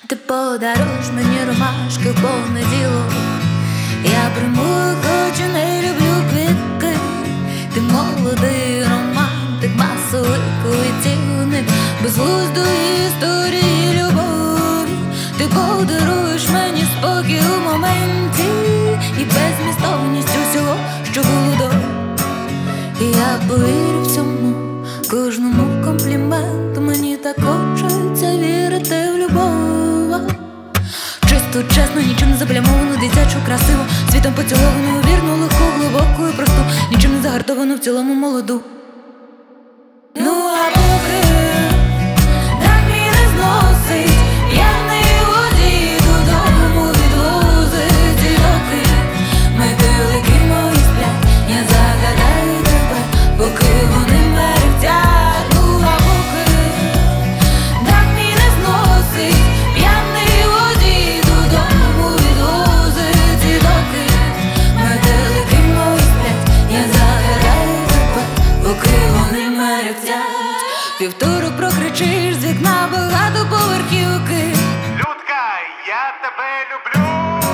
Ти подаруєш мені ромашки в понеділок. Я прямую, хоч і не люблю квітки. Ти молодий романтик, масовик, витівник безглуздої історії любові. Ти подаруєш мені спокій у моменті і беззмістовність усього, що було до. І я повірю в цьому, кожному компліменту. Мені так хочеться вірити в любов. Чисто, чесно, нічим не заплямовану, дитячу, красиву, світом поціловану, вірну, легку, глибоку і просту, нічим не загартовану, в цілому молоду. Ну а поки так мені не зносить, п'яний водій додому відвозить. І доки метелики мої сплять, я загадаю тебе, поки вони мерехтять. Ну а поки так мені не зносить, п'яний водій додому відвозить. І доки метелики мої сплять, я загадаю тебе, поки вони мерехтять. Вівторок прокричиш з вікна багатоповерхівки: Людка, я тебе люблю.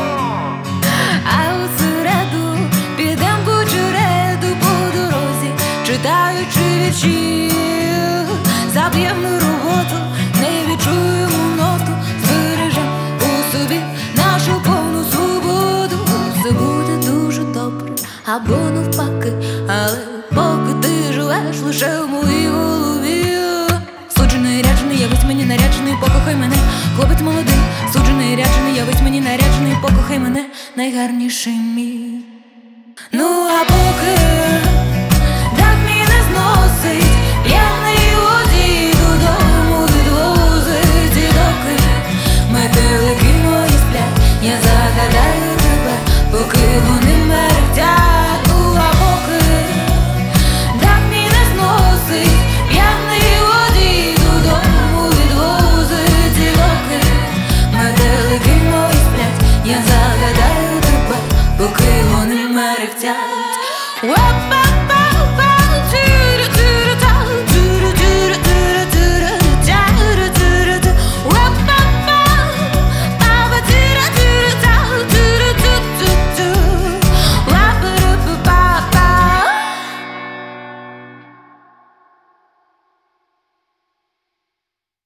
а у середу підем по череду по дорозі, читаючи вірші. Заб'ємо роботу, не відчуємо ноту, збережем у собі нашу повну свободу. Все буде дуже добре, або навпаки, але поки ти живеш лише в моїй голові. Суджений, ряджений, явись мені наряджений, покохай мене, хлопець молодий. Суджений, ряджений, явись мені наряджений, покохай мене, найгарніший мій. Ну а поки так мені не зносить, п'яний водій додому відвозить. І доки метелики мої сплять, я загадаю тебе, поки вони мерехтять. Ну а поки так мені не зносить, п'яний водій додому відвозить. І доки метелики мої сплять, я загадаю тебе, поки вони мерехтять.